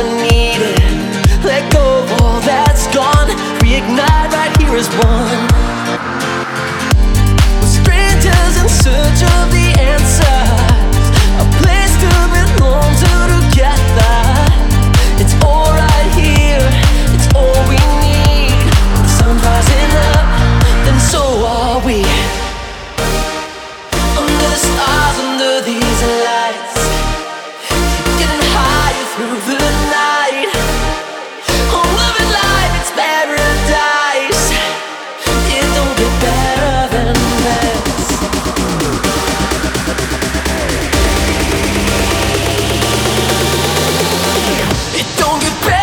need it. Let go of all that's gone. Reignite right here as one. We're strangers in search of the answers, a place to belong to together. It's all right here, it's all we need. The sun's rising up, then so are we. Under the stars, under these lights, keep getting higher through the night. Oh, living life, it's paradise. It don't get better than this. It don't get better.